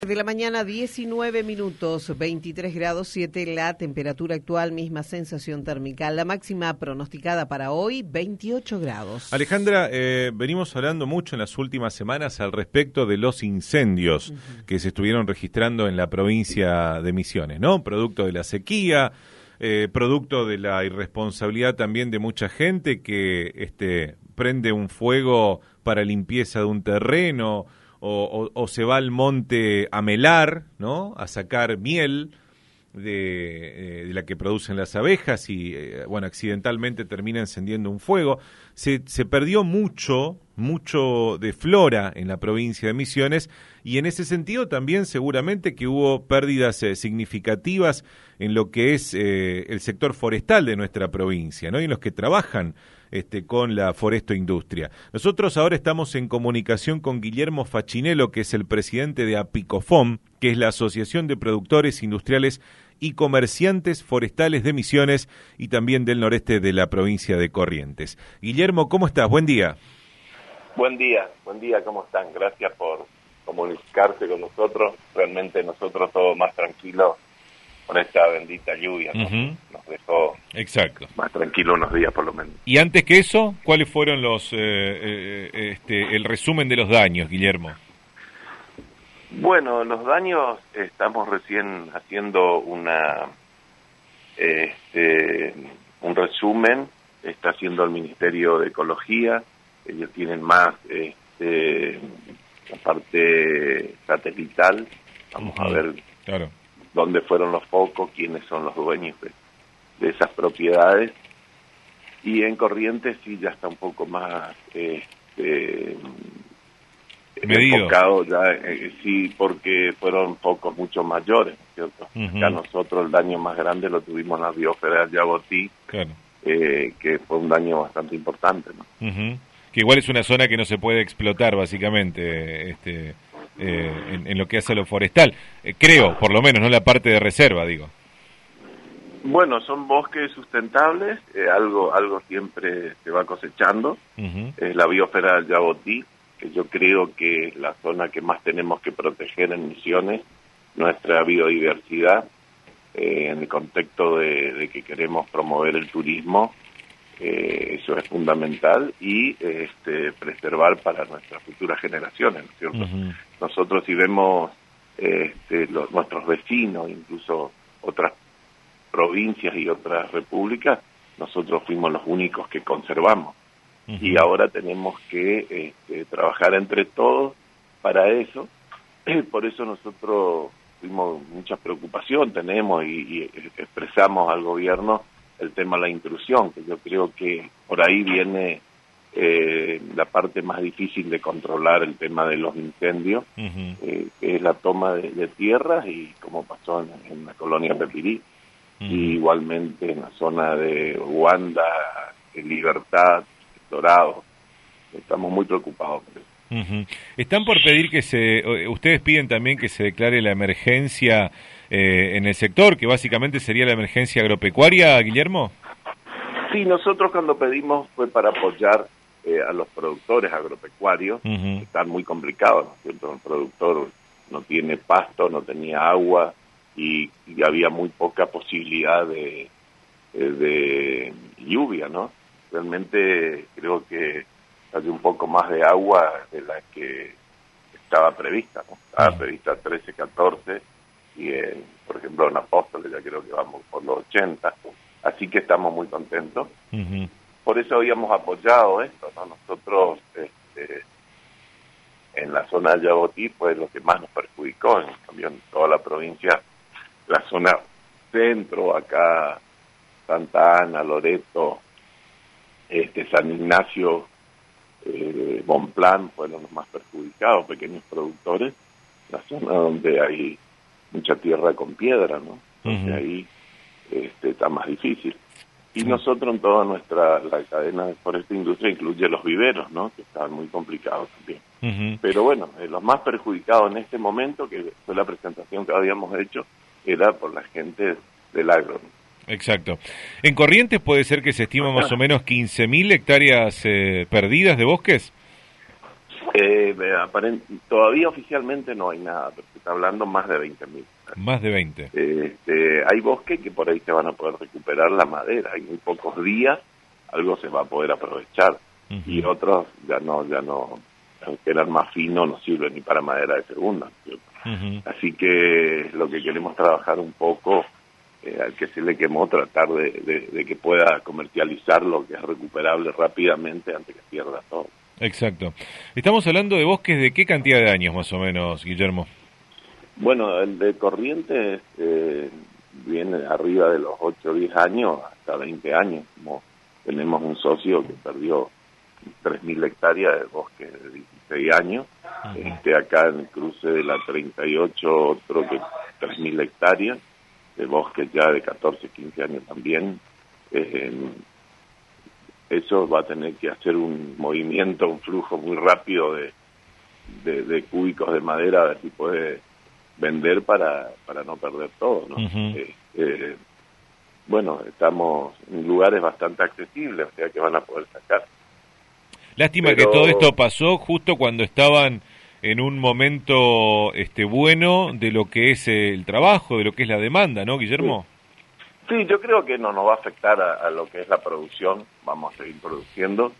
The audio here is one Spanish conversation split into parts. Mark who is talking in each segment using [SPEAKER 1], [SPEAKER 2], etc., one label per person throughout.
[SPEAKER 1] De la mañana, 19 minutos, 23 grados 7 la temperatura actual, misma sensación térmica. La máxima pronosticada para hoy, 28 grados.
[SPEAKER 2] Alejandra, venimos hablando mucho en las últimas semanas al respecto de los incendios que se estuvieron registrando en la provincia de Misiones, ¿no? Producto de la sequía, producto de la irresponsabilidad también de mucha gente que prende un fuego para limpieza de un terreno, o se va al monte a melar, ¿no? A sacar miel de la que producen las abejas y, accidentalmente termina encendiendo un fuego. Se perdió mucho de flora en la provincia de Misiones y en ese sentido también seguramente que hubo pérdidas significativas en lo que es el sector forestal de nuestra provincia, ¿no? Y en los que trabajan con la forestoindustria. Nosotros ahora estamos en comunicación con Guillermo Fachinello, que es el presidente de Apicofom, que es la Asociación de Productores Industriales y Comerciantes Forestales de Misiones y también del noreste de la provincia de Corrientes. Guillermo, ¿cómo estás? Buen día.
[SPEAKER 3] Buen día, ¿cómo están? Gracias por comunicarse con nosotros. Realmente nosotros todos más tranquilos con esta bendita lluvia, ¿no? Nos dejó más tranquilo unos días por lo menos.
[SPEAKER 2] Y antes que eso, ¿cuáles fueron el resumen de los daños, Guillermo?
[SPEAKER 3] Bueno, los daños estamos recién haciendo un resumen, está haciendo el Ministerio de Ecología, ellos tienen más la parte satelital, vamos a ver dónde fueron los focos, quiénes son los dueños de esas propiedades, y en Corrientes sí ya está un poco más enfocado ya, sí, porque fueron focos mucho mayores, ¿no es cierto? Acá nosotros el daño más grande lo tuvimos en la biosfera de Yabotí, que fue un daño bastante importante, ¿no?
[SPEAKER 2] Que igual es una zona que no se puede explotar básicamente en lo que hace a lo forestal, creo, por lo menos, no la parte de reserva, digo.
[SPEAKER 3] Bueno, son bosques sustentables, algo siempre se va cosechando, es la biosfera del Yabotí, que yo creo que es la zona que más tenemos que proteger en Misiones, nuestra biodiversidad, en el contexto de que queremos promover el turismo, eso es fundamental, y preservar para nuestras futuras generaciones, ¿no es cierto? Nosotros si vemos nuestros vecinos, incluso otras provincias y otras repúblicas, nosotros fuimos los únicos que conservamos. Y ahora tenemos que trabajar entre todos para eso. Por eso nosotros tuvimos mucha preocupación, tenemos y expresamos al gobierno el tema de la intrusión, que yo creo que por ahí viene la parte más difícil de controlar el tema de los incendios, que es la toma de tierras, y como pasó en la colonia Pepirí, y igualmente en la zona de Uganda, Libertad, Dorado. Estamos muy preocupados por eso.
[SPEAKER 2] Están por pedir ustedes piden también que se declare la emergencia en el sector, que básicamente sería la emergencia agropecuaria, Guillermo.
[SPEAKER 3] Sí, nosotros cuando pedimos fue para apoyar a los productores agropecuarios, que están muy complicados, ¿no es cierto? El productor no tiene pasto, no tenía agua y había muy poca posibilidad de lluvia, ¿no? Realmente creo que hay un poco más de agua de la que estaba prevista, ¿no? Estaba prevista 13, 14, y por ejemplo en Apóstoles ya creo que vamos por los 80, así que estamos muy contentos. Por eso habíamos apoyado esto, ¿no? Nosotros en la zona de Yabotí fue lo que más nos perjudicó, en cambio en toda la provincia, la zona centro, acá Santa Ana, Loreto, San Ignacio, Bonplan fueron los más perjudicados, pequeños productores, la zona donde hay mucha tierra con piedra, ¿no? Entonces ahí está más difícil. Y nosotros en toda la cadena de Foresta Industria incluye los viveros, ¿no? Que estaban muy complicados también. Pero bueno, los más perjudicados en este momento, que fue la presentación que habíamos hecho, era por la gente del agro, ¿no?
[SPEAKER 2] Exacto. En Corrientes puede ser que se estima más o menos 15.000 hectáreas perdidas de bosques.
[SPEAKER 3] Todavía oficialmente no hay nada, pero se está hablando más de 20.000.
[SPEAKER 2] Más de 20.
[SPEAKER 3] Hay bosques que por ahí se van a poder recuperar la madera. Hay muy pocos días, algo se va a poder aprovechar. Y otros ya no, aunque eran más finos, no sirven ni para madera de segunda. Así que lo que queremos trabajar un poco, al que se le quemó, tratar de que pueda comercializar lo que es recuperable rápidamente antes que pierda todo.
[SPEAKER 2] Exacto. Estamos hablando de bosques de qué cantidad de años más o menos, Guillermo.
[SPEAKER 3] Bueno, el de Corrientes viene arriba de los 8 o 10 años hasta 20 años. Como tenemos un socio que perdió 3.000 hectáreas de bosque de 16 años. Acá en el cruce de la 38, otro que 3.000 hectáreas de bosque ya de 14, 15 años también. Eso va a tener que hacer un movimiento, un flujo muy rápido de cúbicos de madera, a ver si puede vender para no perder todo, ¿no? Bueno, estamos en lugares bastante accesibles, o sea que van a poder sacar.
[SPEAKER 2] Lástima que todo esto pasó justo cuando estaban en un momento bueno de lo que es el trabajo, de lo que es la demanda, ¿no, Guillermo?
[SPEAKER 3] Sí, yo creo que no nos va a afectar a lo que es la producción, vamos a seguir produciendo.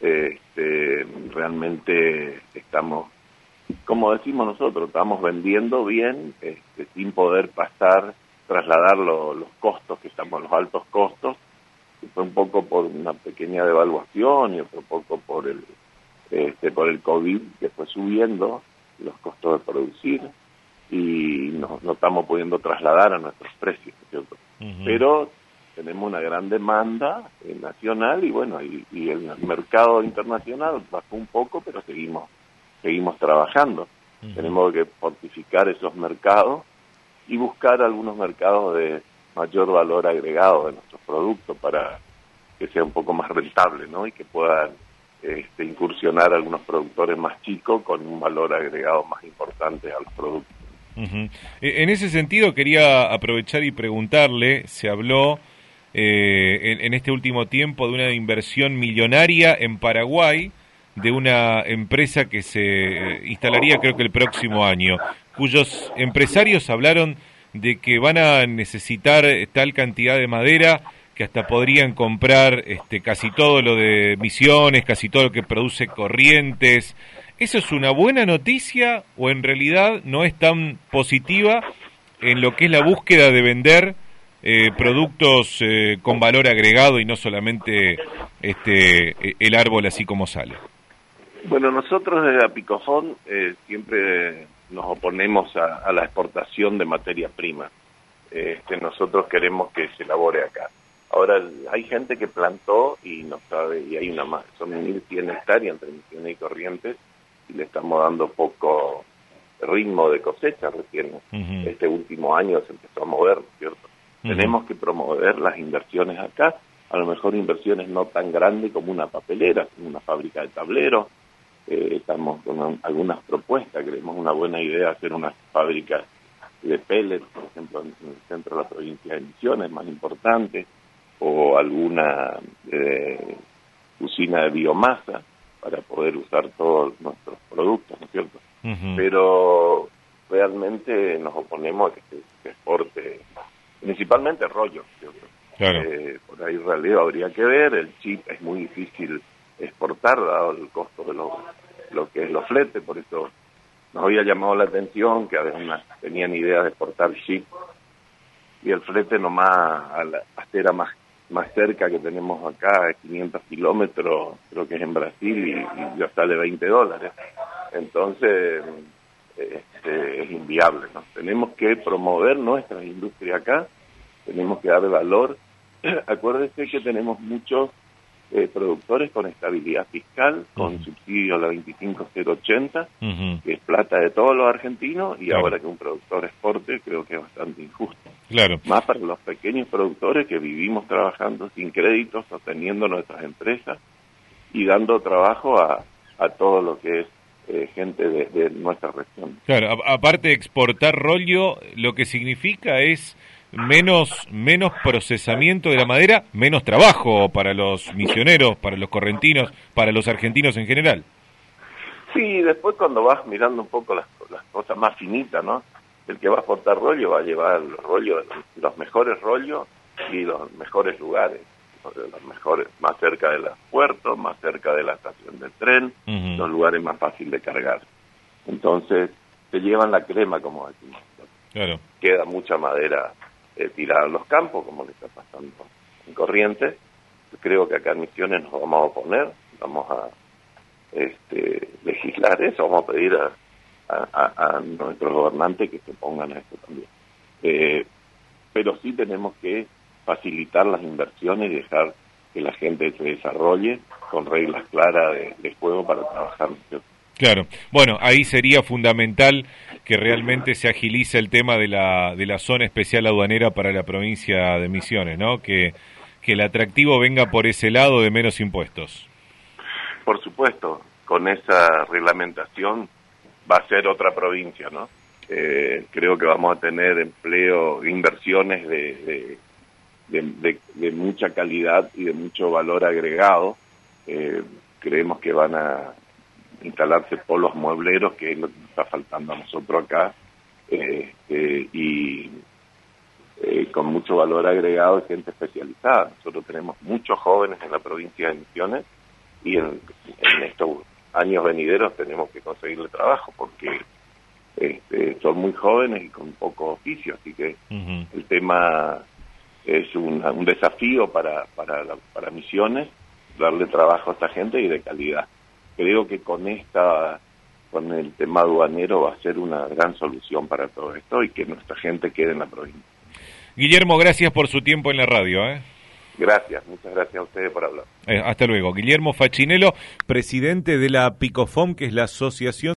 [SPEAKER 3] Realmente estamos, como decimos nosotros, estamos vendiendo bien, sin poder trasladar los costos, que estamos los altos costos, que fue un poco por una pequeña devaluación y otro poco por el COVID, que fue subiendo los costos de producir y no estamos pudiendo trasladar a nuestros precios, ¿cierto? Pero tenemos una gran demanda nacional y bueno, y el mercado internacional bajó un poco, pero seguimos trabajando. Tenemos que fortificar esos mercados y buscar algunos mercados de mayor valor agregado de nuestros productos para que sea un poco más rentable, ¿no? Y que puedan incursionar algunos productores más chicos con un valor agregado más importante a los productos.
[SPEAKER 2] En ese sentido quería aprovechar y preguntarle, se habló en este último tiempo de una inversión millonaria en Paraguay de una empresa que se instalaría creo que el próximo año, cuyos empresarios hablaron de que van a necesitar tal cantidad de madera que hasta podrían comprar casi todo lo de Misiones, casi todo lo que produce Corrientes. ¿Eso es una buena noticia o en realidad no es tan positiva en lo que es la búsqueda de vender productos con valor agregado y no solamente el árbol así como sale?
[SPEAKER 3] Bueno, nosotros desde Apicofón siempre nos oponemos a la exportación de materia prima. Nosotros queremos que se elabore acá. Ahora, hay gente que plantó y no sabe, y hay una más, son 1.100 hectáreas entre Misiones y Corrientes, y le estamos dando poco ritmo de cosecha recién. Este último año se empezó a mover, ¿cierto? Tenemos que promover las inversiones acá, a lo mejor inversiones no tan grandes como una papelera, como una fábrica de tableros. Estamos con algunas propuestas, creemos una buena idea hacer una fábrica de pellets, por ejemplo, en el centro de la provincia de Misiones, más importante, o alguna usina de biomasa para poder usar todos nuestros productos, ¿no es cierto? Pero realmente nos oponemos a que se exporte, principalmente rollo, ¿cierto?
[SPEAKER 2] Claro.
[SPEAKER 3] Por ahí en realidad habría que ver, el chip es muy difícil exportar, dado el costo de lo que es los fletes, por eso nos había llamado la atención que además tenían idea de exportar chip, y el flete nomás a la pastera más cerca que tenemos acá, es 500 kilómetros, creo que es en Brasil, y ya sale $20. Entonces, es inviable, ¿no? Tenemos que promover nuestra industria acá, tenemos que darle valor. Acuérdese que tenemos muchos productores con estabilidad fiscal, con subsidio a la 25080, que es plata de todos los argentinos, y ahora que un productor exporte, creo que es bastante injusto.
[SPEAKER 2] Claro.
[SPEAKER 3] Más para los pequeños productores que vivimos trabajando sin créditos, sosteniendo nuestras empresas y dando trabajo a todo lo que es gente de nuestra región.
[SPEAKER 2] Claro, aparte de exportar rollo, lo que significa es menos procesamiento de la madera, menos trabajo para los misioneros, para los correntinos, para los argentinos en general.
[SPEAKER 3] Sí, después cuando vas mirando un poco las cosas más finitas, ¿no? El que va a exportar rollo va a llevar los mejores rollos y los mejores lugares, los mejores, más cerca de los puertos, más cerca de la estación del tren, los lugares más fáciles de cargar. Entonces, se llevan la crema, como decimos.
[SPEAKER 2] Claro.
[SPEAKER 3] Queda mucha madera tirada en los campos, como le está pasando en Corrientes. Creo que acá en Misiones nos vamos a oponer, vamos a legislar eso, vamos a pedir a nuestros gobernantes que se pongan a esto también. Pero sí tenemos que facilitar las inversiones y dejar que la gente se desarrolle con reglas claras de juego para trabajar.
[SPEAKER 2] Claro, bueno, ahí sería fundamental que realmente se agilice el tema de la zona especial aduanera para la provincia de Misiones, ¿no? Que el atractivo venga por ese lado de menos impuestos.
[SPEAKER 3] Por supuesto, con esa reglamentación va a ser otra provincia, ¿no? Creo que vamos a tener empleo, inversiones de mucha calidad y de mucho valor agregado. Creemos que van a instalarse polos muebleros, que es lo que nos está faltando a nosotros acá, y con mucho valor agregado y gente especializada. Nosotros tenemos muchos jóvenes en la provincia de Misiones y en estos años venideros tenemos que conseguirle trabajo porque son muy jóvenes y con poco oficio, así que el tema es un desafío para Misiones, darle trabajo a esta gente y de calidad. Creo que con el tema aduanero va a ser una gran solución para todo esto y que nuestra gente quede en la provincia.
[SPEAKER 2] Guillermo, gracias por su tiempo en la radio.
[SPEAKER 3] Gracias, muchas gracias a ustedes por hablar.
[SPEAKER 2] Hasta luego. Guillermo Facinello, presidente de la PICOFOM, que es la Asociación